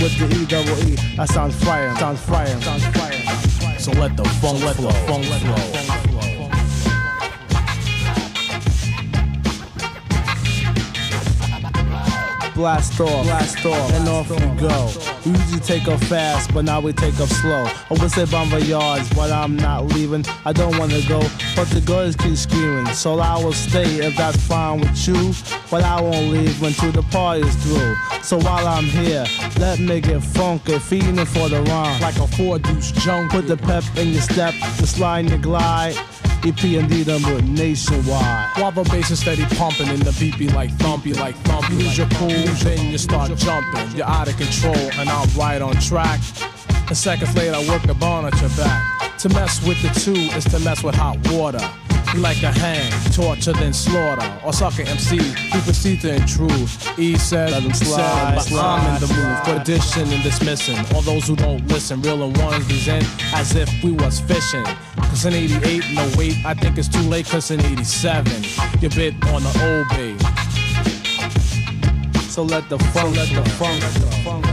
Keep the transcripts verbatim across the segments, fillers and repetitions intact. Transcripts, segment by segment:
with the E double E. That sounds frying, sounds frying, sounds frying. So let the funk let the funk flow. Blast off, blast off, and off we go. We usually take up fast, but now we take up slow. I would say bon voyage, but I'm not leaving. I don't wanna go, but the girls keep screaming. So I will stay if that's fine with you, but I won't leave until the party's through. So while I'm here, let me get funky, feeding for the rhyme. Like a four-deuce junkie. Put the pep in your step, the slide and the glide. E P and D them with nationwide. While the bass is steady pumping and the beat be like thumpy, like thumpy. You lose your cool, then you start jumping. You're out of control and I'm right on track. And seconds later I work the bone at your back. To mess with the two is to mess with hot water. You like to hang, torture, then slaughter. Or sucker M C who proceed to intrude. E says, let them slide, but slide, I'm in the slide. move. For addition and dismissing all those who don't listen. Real and ones present as if we was fishing. Cause in eighty-eight, no wait, I think it's too late. Cause in eighty-seven, you bit on the old bay. So let the funk, let the funk, let the funk.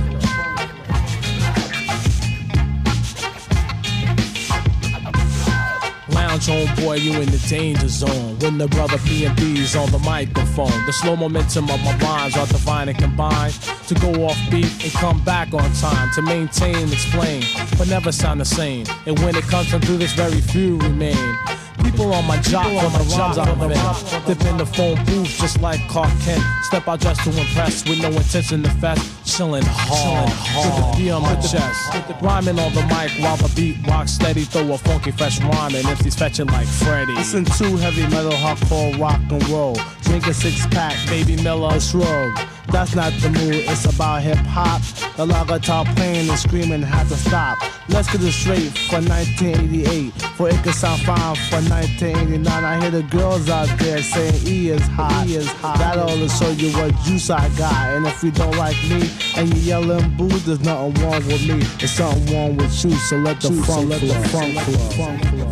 Lounge on, boy, you in the danger zone. When the brother P and B's on the microphone. The slow momentum of my rhymes are divine and combined to go off beat and come back on time. To maintain and explain, but never sound the same. And when it comes to do this, very few remain. People on my job, on my jobs out of it. Dip in the phone booth just like Clark Kent. Step out dressed to impress with no intention to fest. Chillin' hard, hard, be on my chest. Rhyming on the mic while the beat rocks steady. Throw a funky fresh rhyme and M Cs fetching like Freddy. Listen to heavy metal, hardcore, rock and roll. Drink a six pack, Baby Miller, a shrug. That's not the mood, it's about hip hop. The loud guitar playing and screaming had to stop. Let's get it straight for nineteen eighty-eight. For it could sound fine for nineteen eighty-nine. I hear the girls out there saying E is hot. E is hot. That ought to show you what juice I got. And if you don't like me and you yelling boo, there's nothing wrong with me. There's something wrong with you. So let the funk, let the funk flow.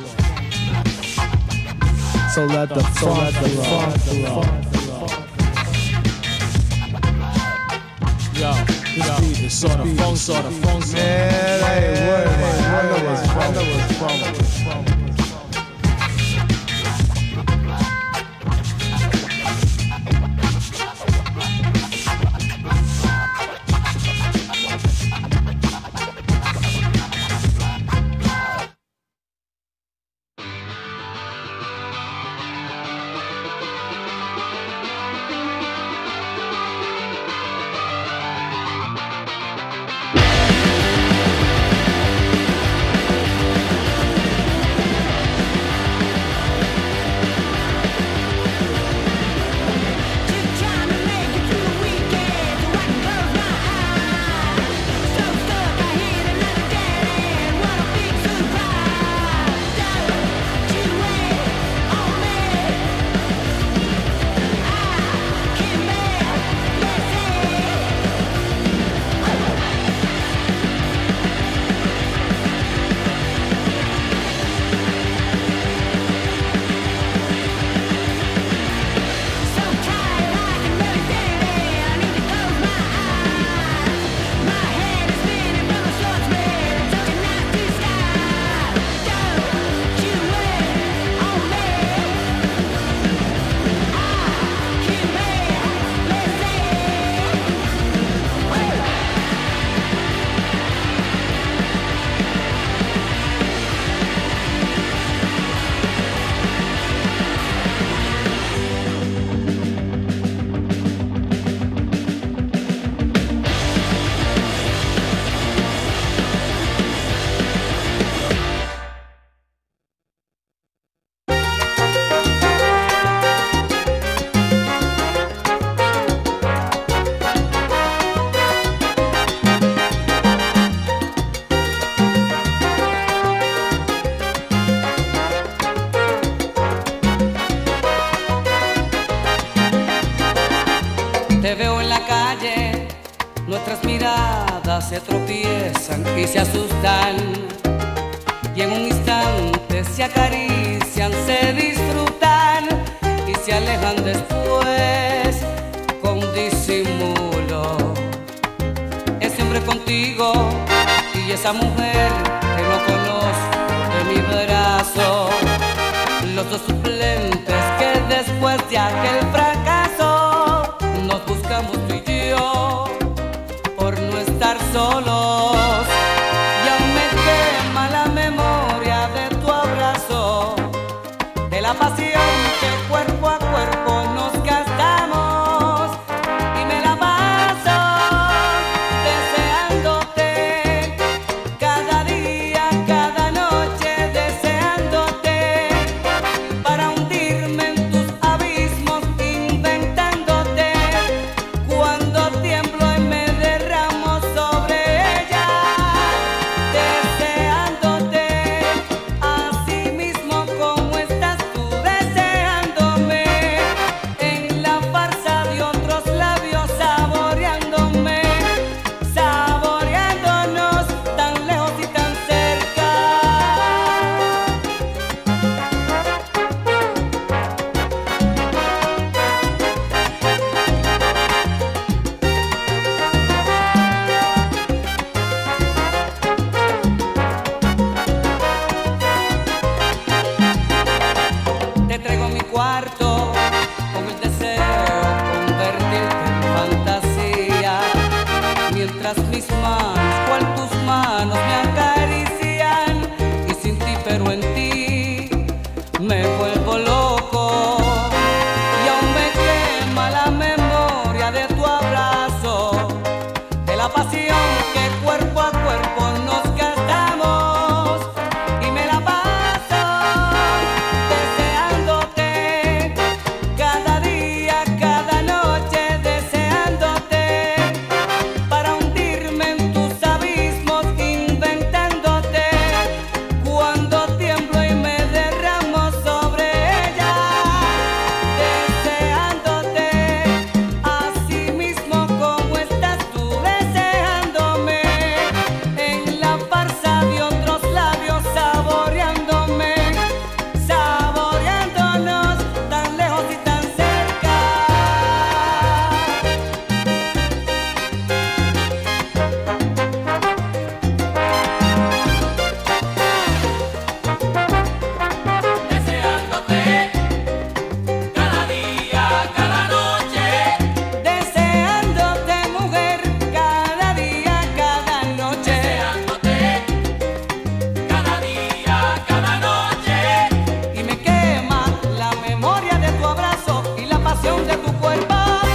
So let the funk, let the funk flow. Yo, this beat is sort of funk, sort of funk. Man, I ain't worried about it. I know it's funk. I know it's funk. Se tropiezan y se asustan y en un instante se acarician, se disfrutan y se alejan después con disimulo. Es un siempre contigo, y esa mujer que no conozco de mi brazo. Los dos suplentes que después de aquel fracaso nos buscamos tú y yo por no estar solos. Y aún me quema la memoria de tu abrazo, de la pasión que cuerpo a cuerpo nos gastamos, y me la paso deseándote cada día, cada noche, deseándote para hundirme en tus abismos, inventándote cuando tiemblo y me derramo sobre ella, deseándote así mismo como estás tú, deseándome en la farsa de otros labios, saboreándome, saboreándonos tan lejos y tan cerca. Te traigo mi cuarto con el deseo convertirte en fantasía, mientras mis manos, cual tus manos, me acarician, y sin ti pero en ti me vuelvo loco. Y aún me quema la memoria de tu abrazo, de la pasión que cuerpo a cuerpo nos gastamos, y me la paso deseándote cada día, cada noche, deseándote para hundirme en tus abismos, inventándote cuando tiemblo y me derramo sobre ella, deseándote así mismo como estás tú, deseándome en la farsa de otros labios, saboreándome, saboreándonos tan lejos y tan cerca. Deseándote cada día, cada noche, Deseándote, mujer, cada día, cada noche, deseándote cada día, cada noche, y me quema la memoria de tu abrazo y la pasión de tu cuerpo.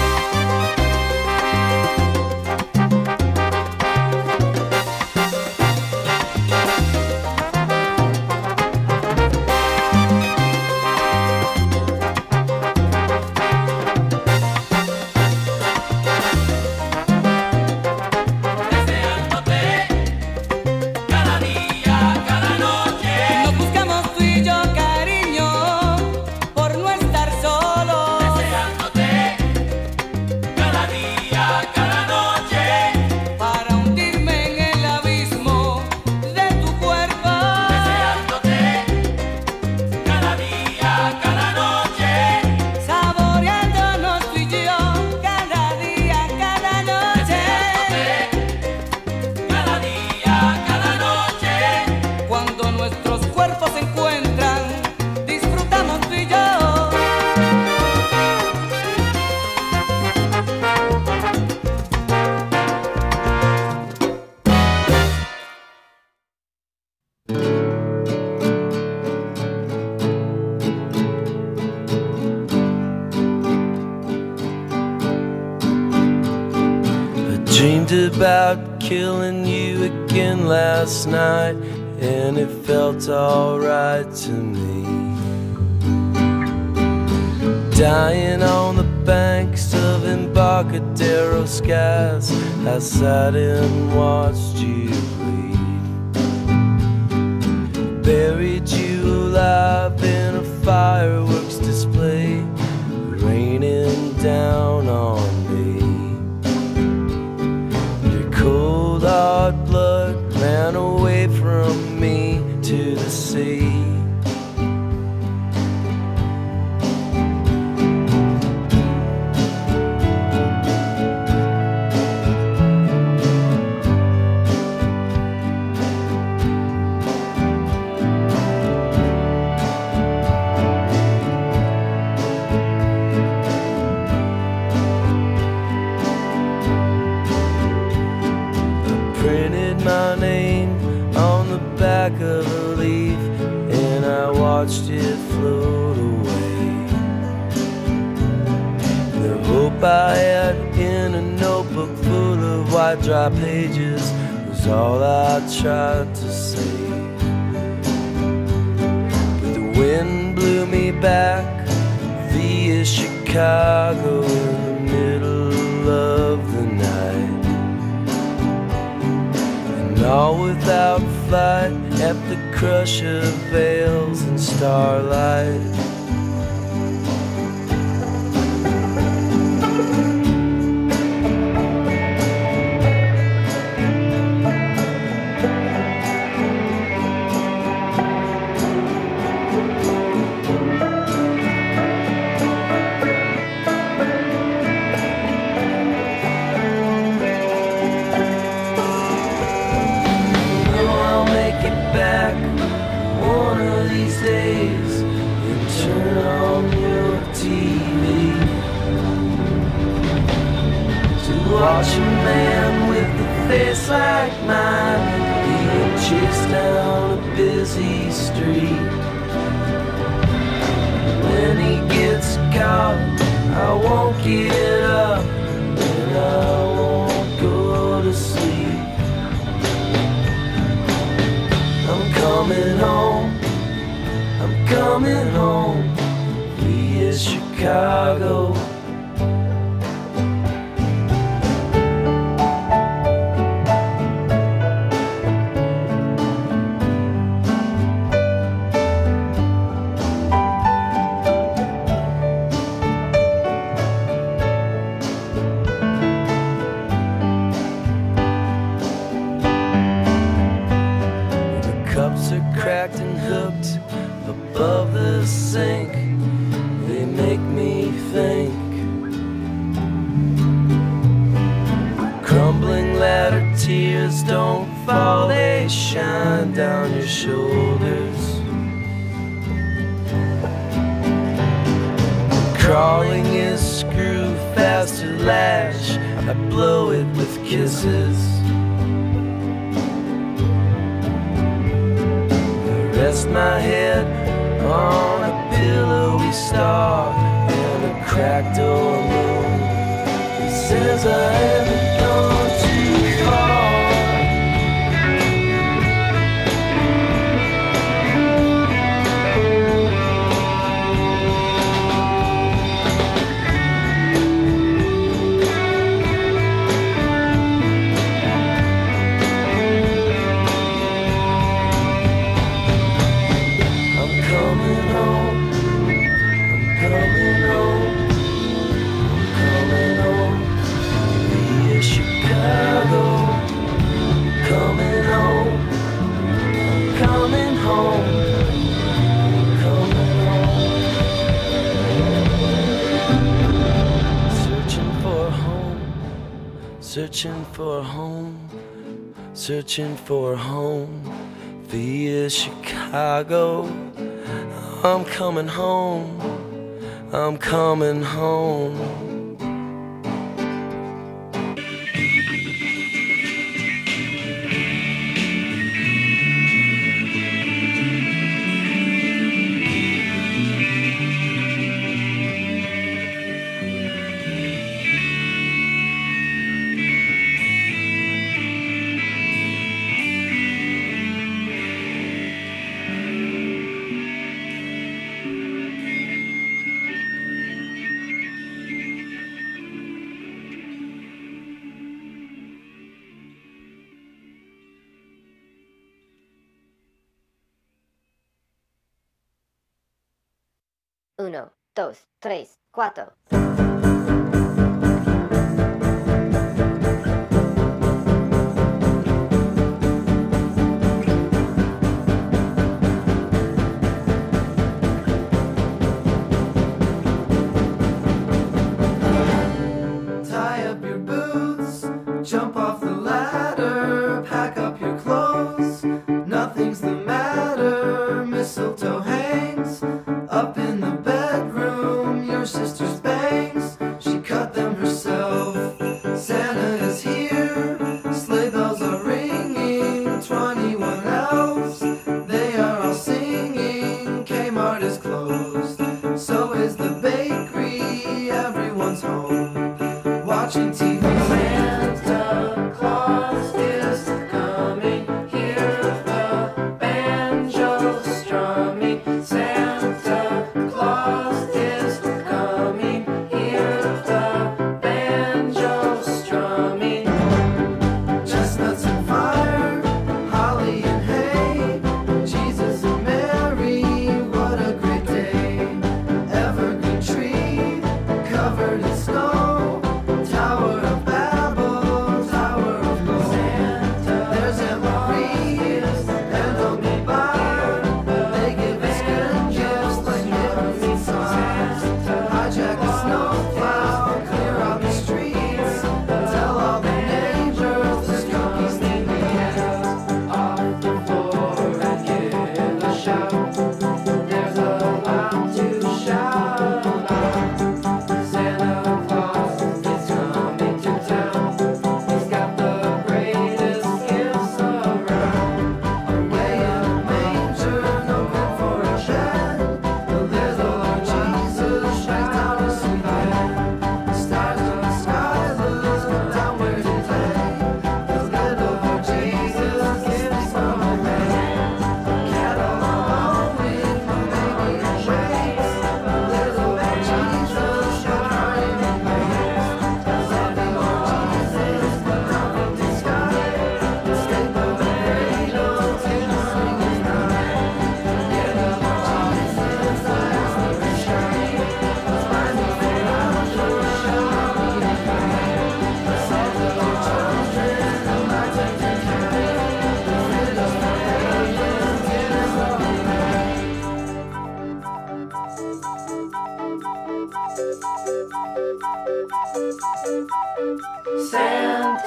deseándote cada día, cada noche, Nos buscamos tú y yo, cariño, por no estar solos. deseándote cada día, cada noche, Para hundirme en el abismo de tu cuerpo. deseándote cada día, cada noche, Saboreándonos tú y yo, cada día, cada noche. cada día, cada noche. Cuando nuestros cuerpos se encuentran, disfrutamos tú y yo. I dreamed about killing you again last night, and it felt alright to me. Dying on the banks of Embarcadero skies, I sat and watched you bleed. Buried you alive in a fireworks display, raining down on me. Your cold hard blood ran away from me to the sea. my name on the back of a leaf, and I watched it float away. The hope I had in a notebook full of white dry pages was all I tried to save. But the wind blew me back via Chicago in the middle of the night, and all without flight at the crush of veils and starlight. Watch a man with a face like mine being chased down a busy street. When he gets caught, I won't get up and I won't go to sleep. I'm coming home, I'm coming home via Chicago. Cracked and hooked above the sink, they make me think. Crumbling ladder tears don't fall, they shine down your shoulders. Crawling is screw fast to lash, I blow it with kisses. Rest my head on a pillowy star and a cracked old moon. It says I haven't gone too far. Searching for a home, searching for a home via Chicago. I'm coming home, I'm coming home. Uno, dos, tres, cuatro. Tie up your boots, jump off the ladder, pack up your clothes, nothing's the matter. Mistletoe hangs up in the bedroom, your sister's bed.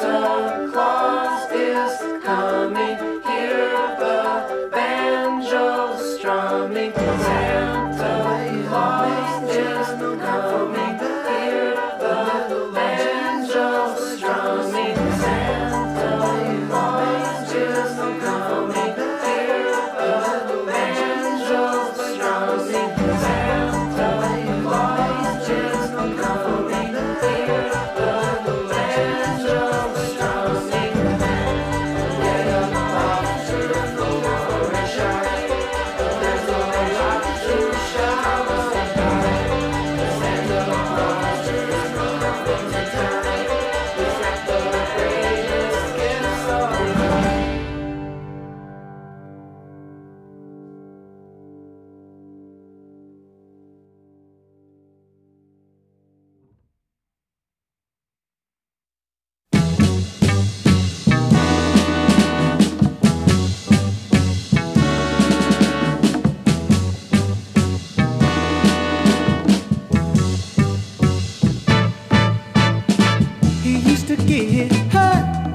Santa Claus is coming. Hear the banjo strumming. Santa Claus is coming. Hear the banjo strumming. Santa Claus is coming. Hear the banjo strumming. Santa Claus is coming. Hear the banjo strumming. Get up off to the floor and shout. There's no lot to shout about. Santa Claus is coming to town. He's got the greatest gifts around. He used to get hurt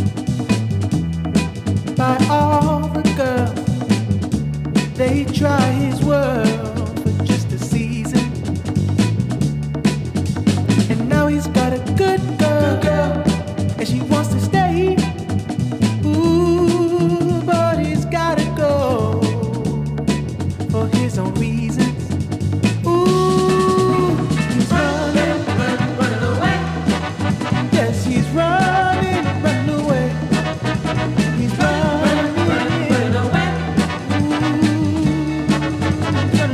by all the girls. They try his world for just a season, and now he's got a good girl, and she wants to stay. Ooh, but he's gotta go for his own reasons. Ooh, he's running, running, running away. Yes, he's running, running away. He's running, running, running away. Ooh,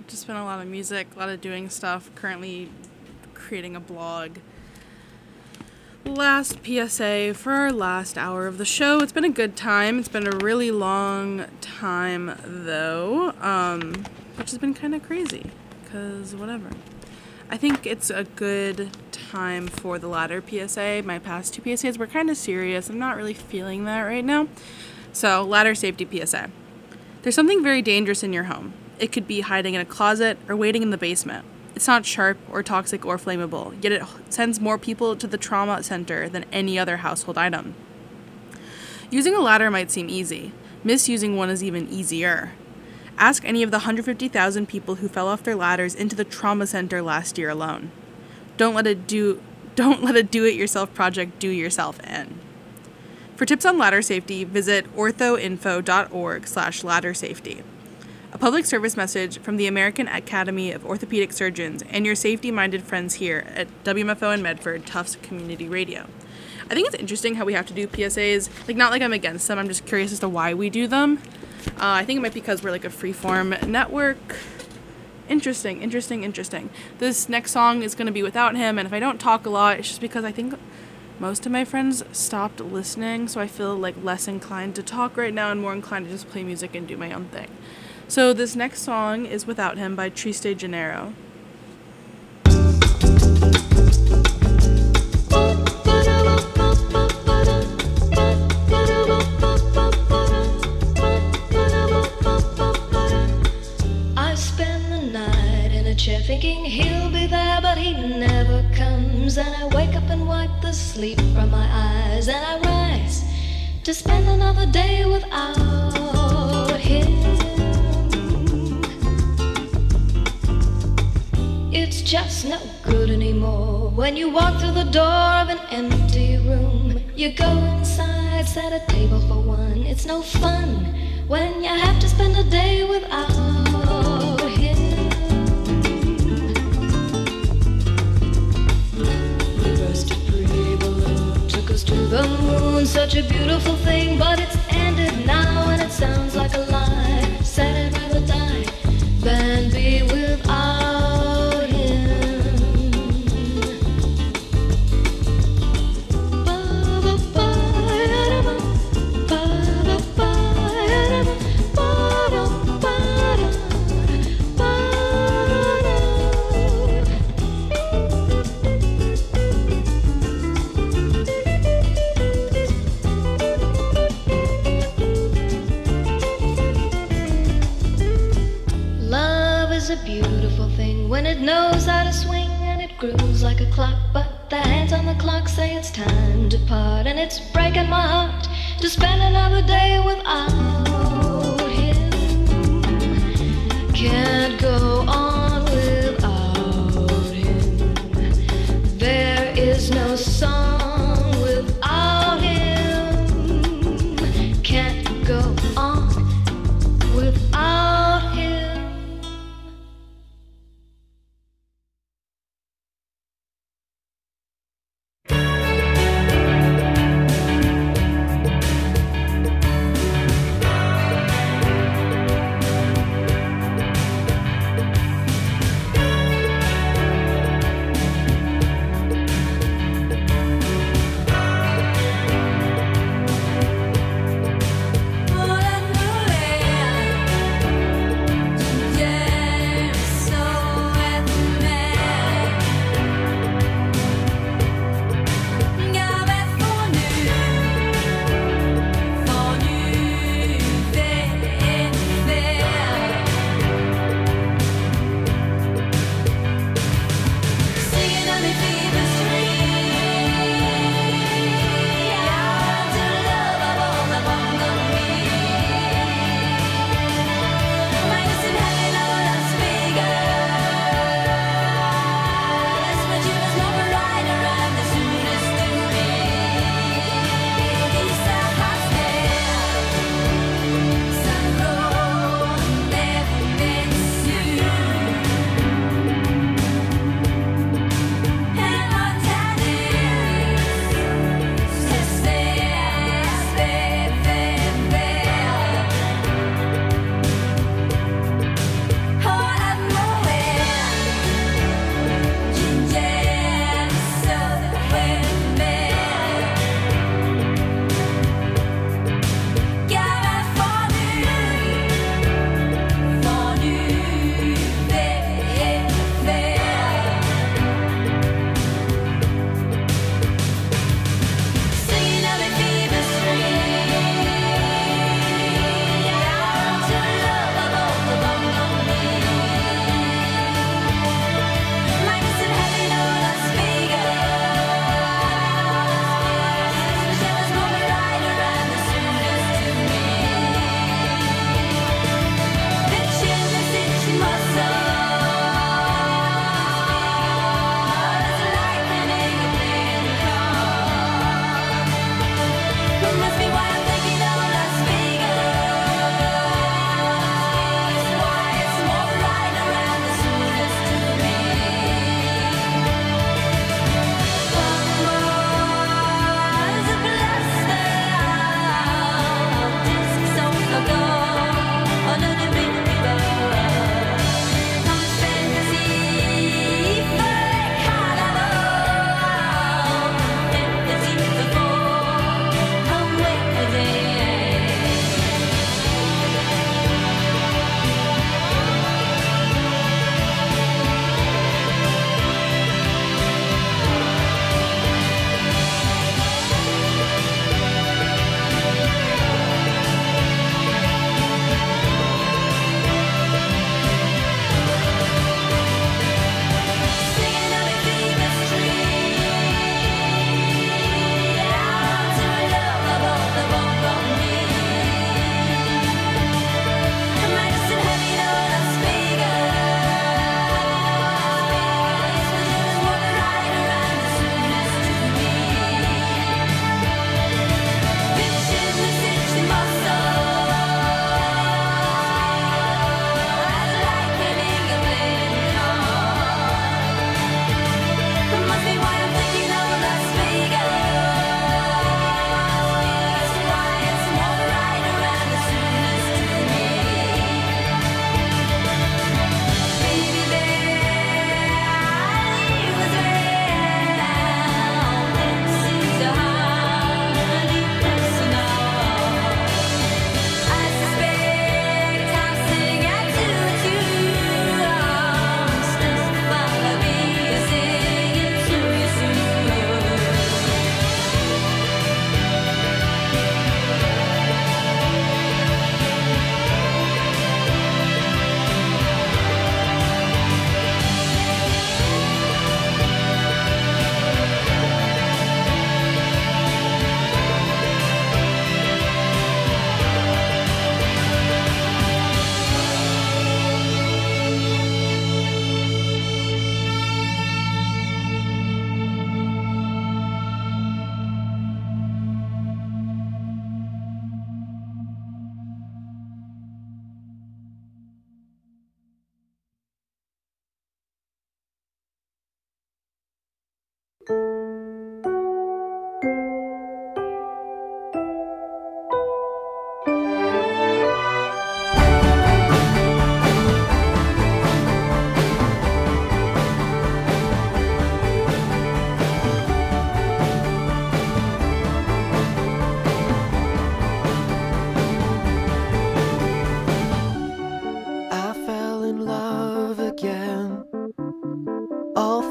Just been a lot of music, a lot of doing stuff. Currently creating a blog. Last P S A for our last hour of the show. It's been a good time. It's been a really long time, though, um, which has been kind of crazy, because whatever. I think it's a good time for the latter P S A. My past two P S As were kind of serious. I'm not really feeling that right now. So, ladder safety P S A. There's something very dangerous in your home. It could be hiding in a closet or waiting in the basement. It's not sharp or toxic or flammable, yet it sends more people to the trauma center than any other household item. Using a ladder might seem easy. Misusing one is even easier. Ask any of the one hundred fifty thousand people who fell off their ladders into the trauma center last year alone. Don't let it do don't let a do-it-yourself project do yourself in. For tips on ladder safety, visit orthoinfo.org slash ladder safety. A public service message from the American Academy of Orthopedic Surgeons and your safety-minded friends here at W M F O in Medford, Tufts Community Radio. I think it's interesting how we have to do P S As. Like, not like I'm against them, I'm just curious as to why we do them. Uh, I think it might be because we're like a freeform network. Interesting, interesting, interesting. This next song is going to be Without Him, and if I don't talk a lot, it's just because I think most of my friends stopped listening, so I feel like less inclined to talk right now and more inclined to just play music and do my own thing. So this next song is Without Him by Triste Janeiro. I spend the night in a chair thinking he'll be there, but he never comes. And I wake up and wipe the sleep from my eyes, and I rise to spend another day without him. It's just no good anymore. When you walk through the door of an empty room, you go inside, set a table for one. It's no fun when you have to spend a day without him. We burst a pretty balloon, took us to the moon. Such a beautiful thing, but it's ended now, and it sounds like a lie. Said I'd rather die than be without. When it knows how to swing and it grooves like a clock, but the hands on the clock say it's time to part, and it's breaking my heart to spend another day without him. Can't go on without him. There is no song without him. Can't go on without him.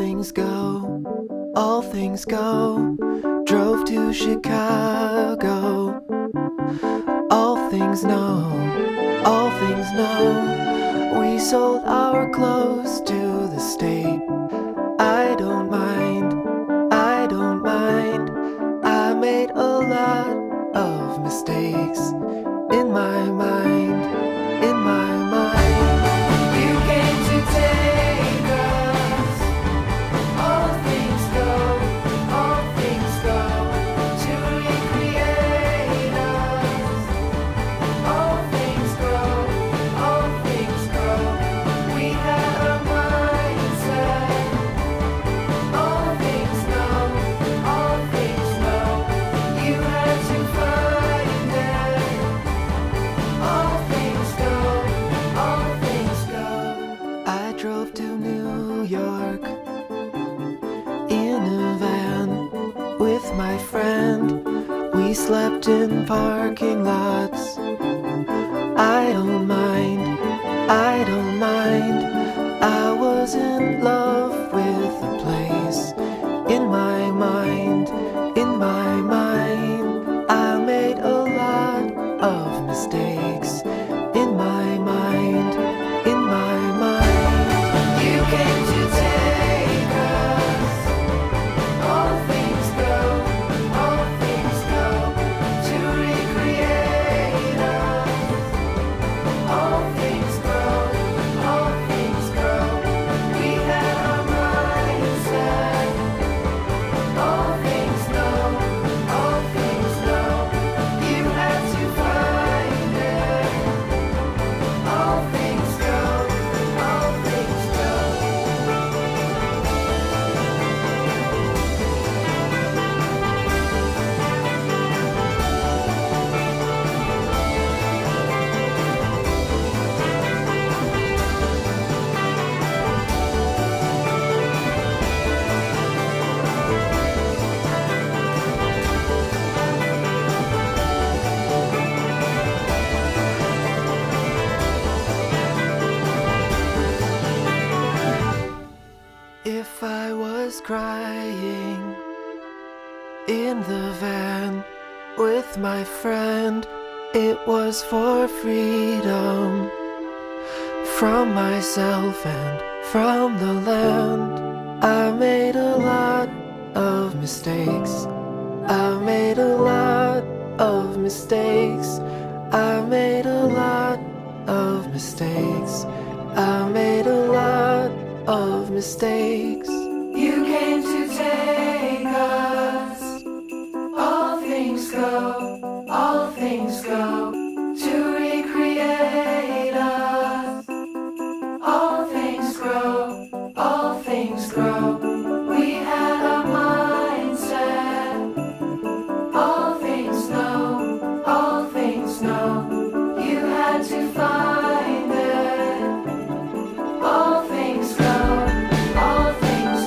things go, all things go. Drove to Chicago. All things know, all things know. We sold our clothes to the state. I don't mind, I don't mind. I made a lot of mistakes in my mind, in my mind. You came to take us. All things go, all things go, to recreate us. All things grow, all things grow. We had a mindset. All things know, all things know. You had to find it. All things go, all things go. I drove to New York in a van with my friend. We slept in parking lots. I don't mind, I don't mind. I was in love with the place. In my mind, in my mind. I made a lot of mistakes. In my mind, in my mind. You came to take us. All things go, all things go, to recreate us. All things grow, all things grow. We had our mindset. All things know, all things know. You had to find it. All things go, all things go. If I was crying in the van with my friend, it was for freedom from myself and from the land. I made a lot of mistakes. I made a lot of mistakes. I made a lot of mistakes. I made a lot of mistakes. You came to take us. All things go, all things go, to recreate us. All things grow, all things grow. We had a mindset. All things know, all things know. You had to find it. All things go, all things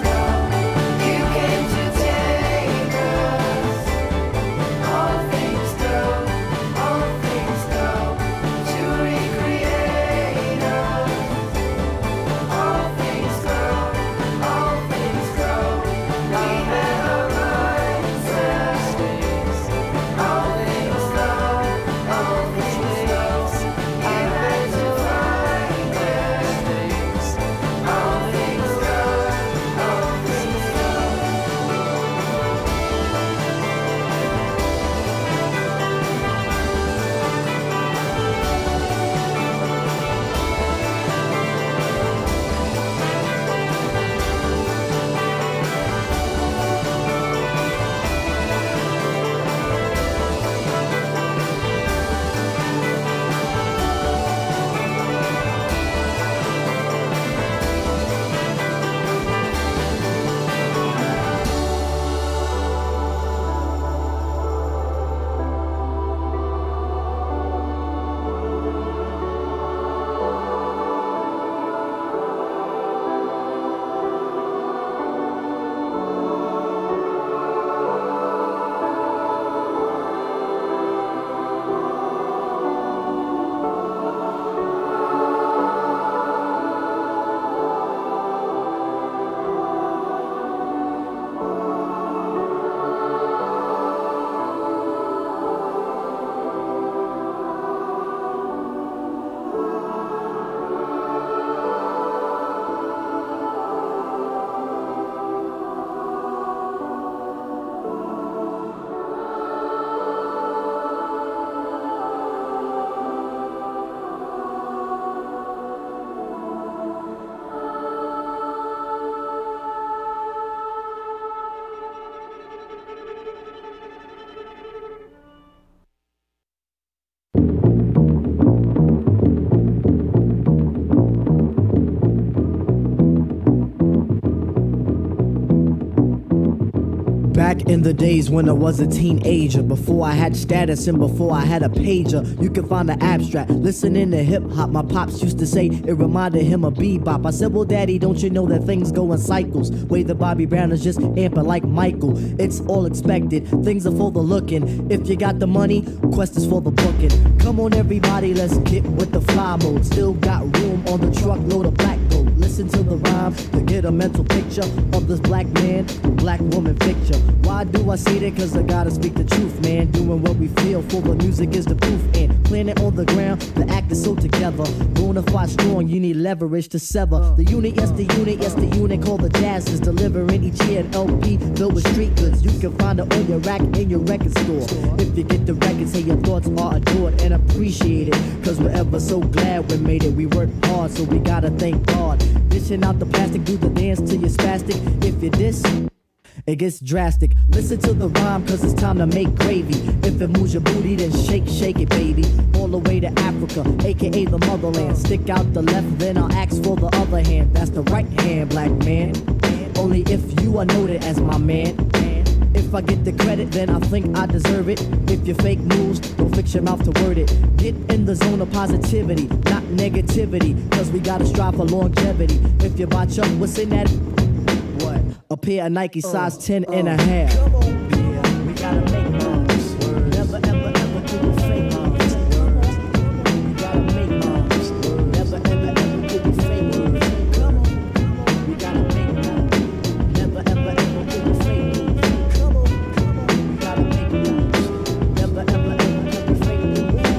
Back in the days when I was a teenager, before I had status and before I had a pager, you can find the abstract. Listening to hip hop, my pops used to say it reminded him of bebop. I said, well, daddy, don't you know that things go in cycles? Way the Bobby Brown is just amping like Michael. It's all expected, things are for the looking. If you got the money, quest is for the booking. Come on, everybody, let's get with the fly mode. Still got room on the truckload of black gold. Listen to the rhyme to get a mental picture of this black man, black woman picture. Why do I say that? Cause I gotta speak the truth, man. Doing what we feel for the music is the proof. And planet on the ground, the act is so together. Bonafide strong, you need leverage to sever. The unit, yes, the unit, yes, the unit called the Jazz is delivering each year an L P filled with street goods. You can find it on your rack in your record store. If you get the record, say your thoughts are adored and appreciated. Cause we're ever so glad we made it. We worked hard, so we gotta thank God. Dishing out the plastic, do the dance till you're spastic. If you diss, it gets drastic. Listen to the rhyme, cause it's time to make gravy. If it moves your booty, then shake, shake it, baby. All the way to Africa, aka the motherland. Stick out the left, then I'll ask for the other hand. That's the right hand, black man. Only if you are noted as my man. If I get the credit, then I think I deserve it. If you fake news, don't fix your mouth to word it. Get in the zone of positivity, not negativity. Cause we gotta strive for longevity. If you buy Chuck, what's in that? What? A pair of Nike size uh, ten uh, and a half. Come on, yeah, we gotta make moves. Never, ever, ever do the fake moves. We gotta make moves. Never, ever, ever do the fake moves. Come on, we gotta make moves. Never, ever, ever do the fake moves. Come on, we gotta make moves. Never, ever, ever do the fake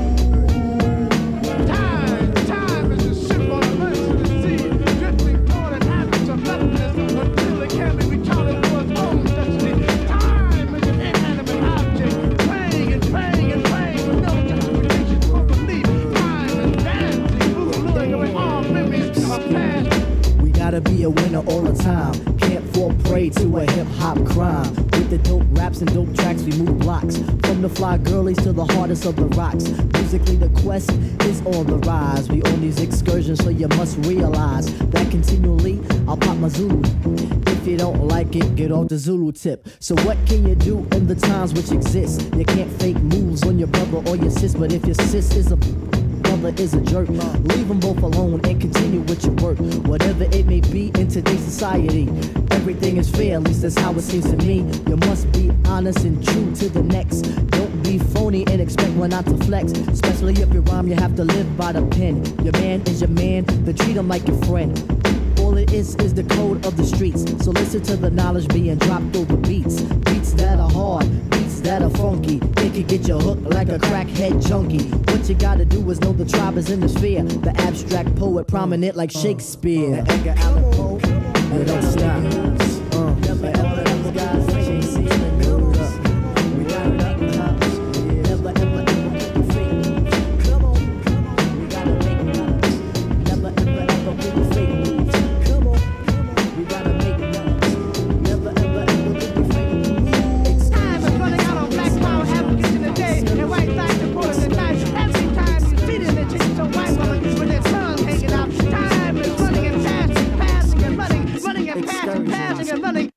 moves. Time, time is a symbol of mercy to see. Drifting toward an average of nothingness until it can be retarded for its own destiny. Time is an inanimate object, praying and praying and praying with no justification for belief. Time is dancing, moving away all memories of past. We gotta be a winner all the time. Can't fall prey to a hip-hop crime. With the dope raps and dope tracks, we move blocks. From the fly girlies to the hardest of the rocks. Musically, the quest is on the rise. We on these excursions, so you must realize that continually, I'll pop my Zulu. If you don't like it, get off the Zulu tip. So what can you do in the times which exist? You can't fake moves on your brother or your sis, but if your sis is a brother is a jerk, leave them both alone and continue with your work. Whatever it may be in today's society, everything is fair, at least that's how it seems to me. You must be honest and true to the next. Don't be phony and expect one not to flex. Especially if you rhyme, you have to live by the pen. Your man is your man, then treat him like your friend. All it is is the code of the streets. So listen to the knowledge being dropped over beats. Beats that are hard, beats that are funky. It can get you hooked like a crackhead junkie. What you gotta do is know the tribe is in the sphere. The abstract poet prominent like Shakespeare. Uh, Edgar Allan Poe, you don't stop. Uh, never ever ever guys chasing the news. We gotta make moves. Never ever ever get the fake moves. Come on, we gotta make moves. Never ever ever get the fake moves. Come on, we gotta make moves. Never ever ever get the fake moves. Time is running out on black power advocates in the day and white flag supporters at night. Every time you see them, they change some white woman with their tongue hanging out. Time is running and passing, passing and running, running and passing, passing and running.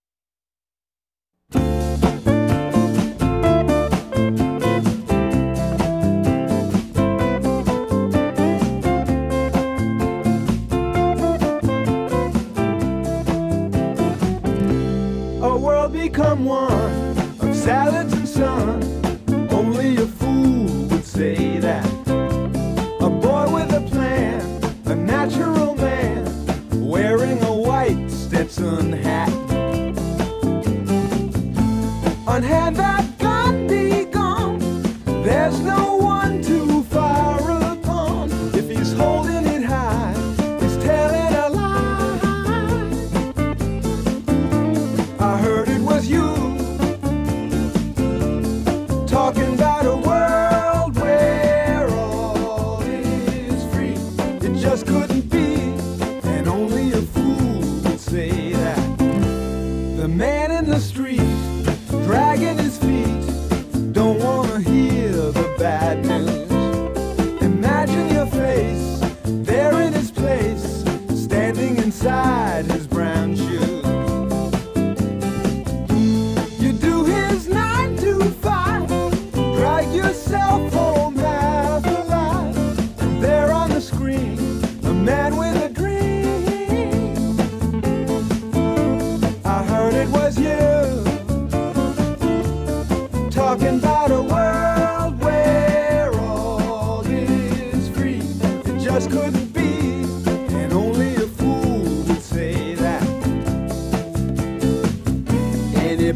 A world become one of salads and sun. Only a fool would say that. A boy with a plan, a natural man, wearing a white Stetson hat. On hand that gun be gone, there's no one to fire upon. If he's holding it high, he's telling a lie. I heard it was you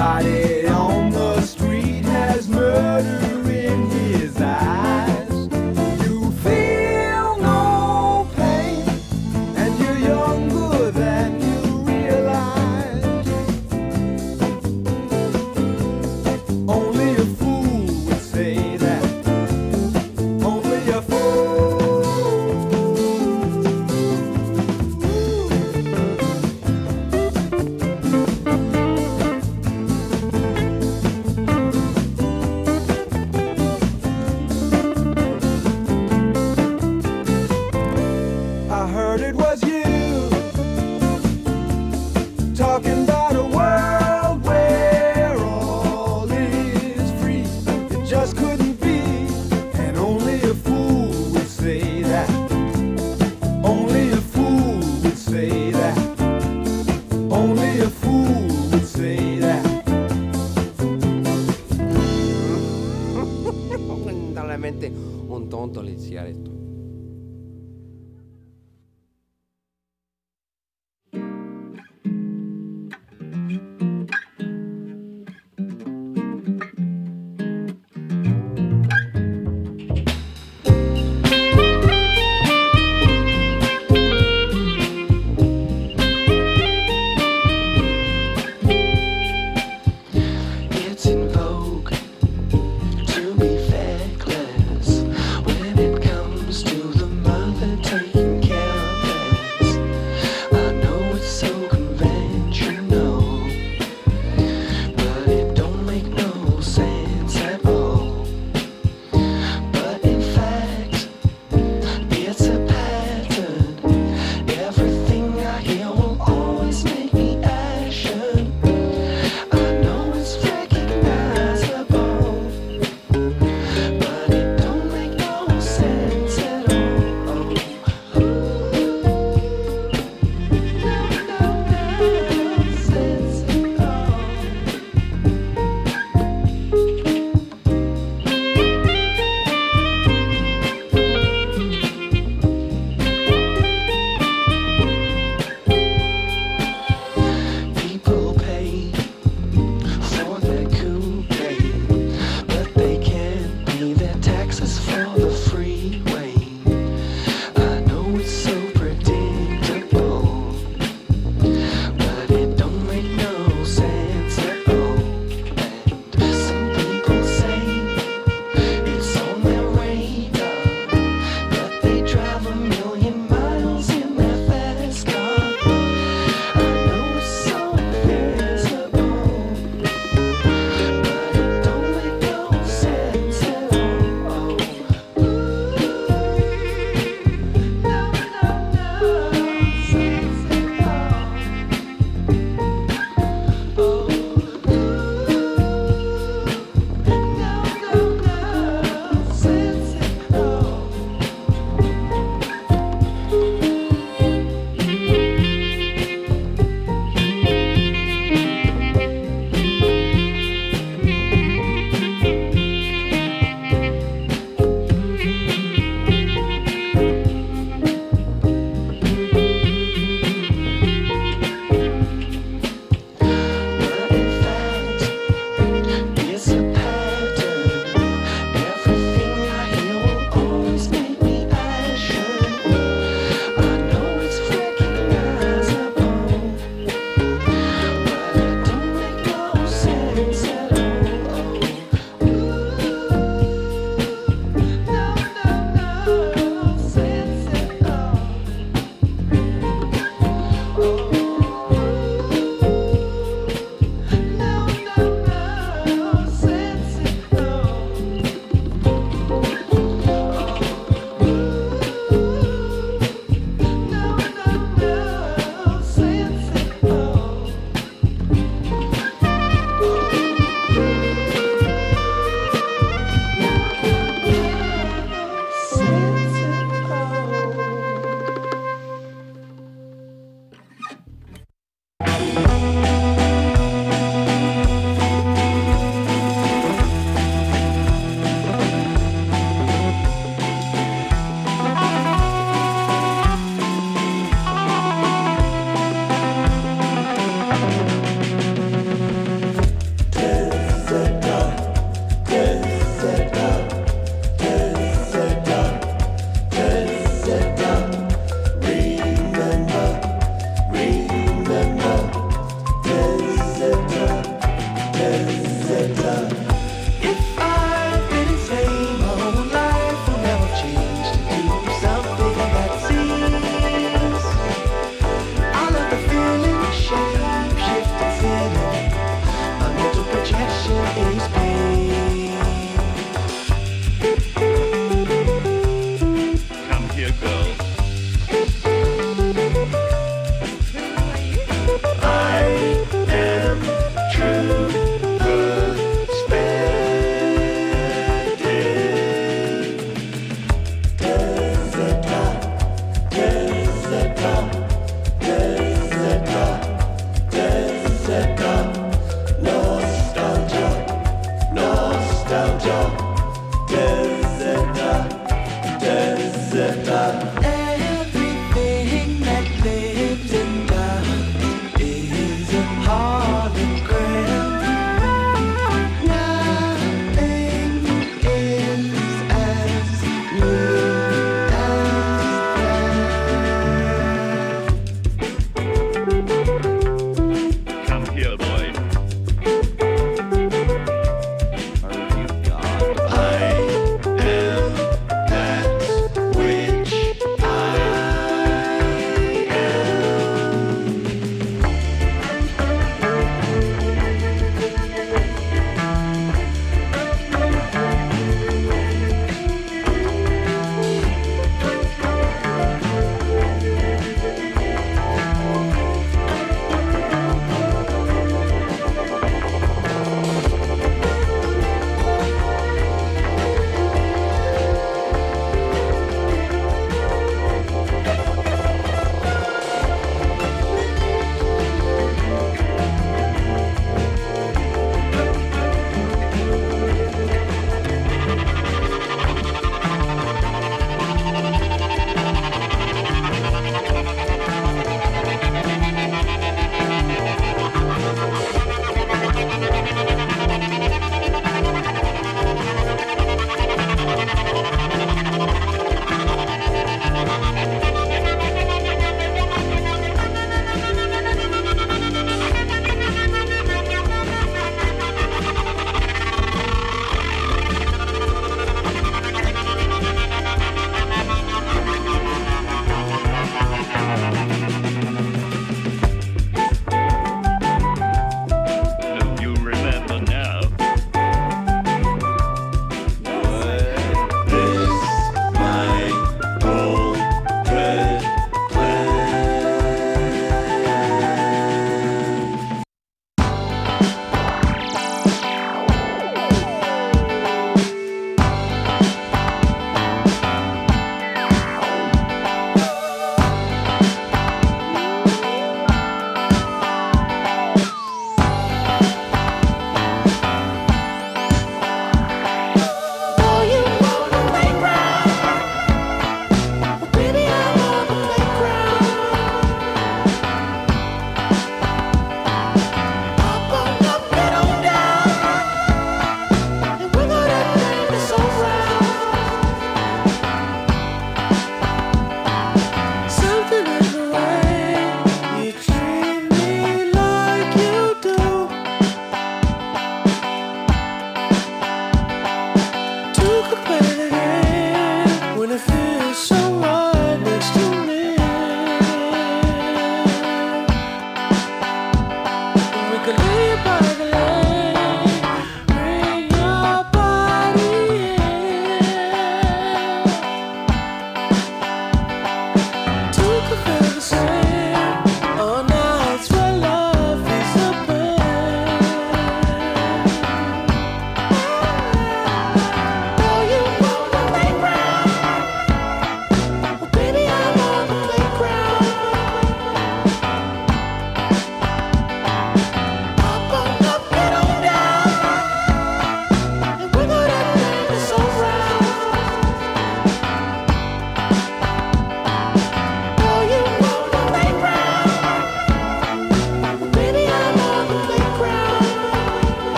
Everybody on the street has murder in his eyes. You feel no pain, and you're younger than you realize. Only a fool would say that. Only a fool.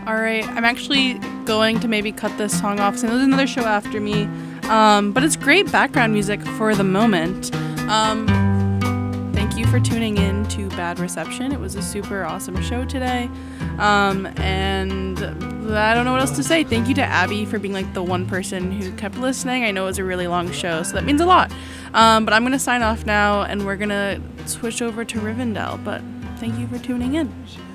Alright, I'm actually going to maybe cut this song off, so there's another show after me. Um, but it's great background music for the moment. Um, thank you for tuning in to Bad Reception. It was a super awesome show today. Um, and I don't know what else to say. Thank you to Abby for being like the one person who kept listening. I know it was a really long show, so that means a lot. Um, but I'm going to sign off now, and we're going to switch over to Rivendell. But thank you for tuning in.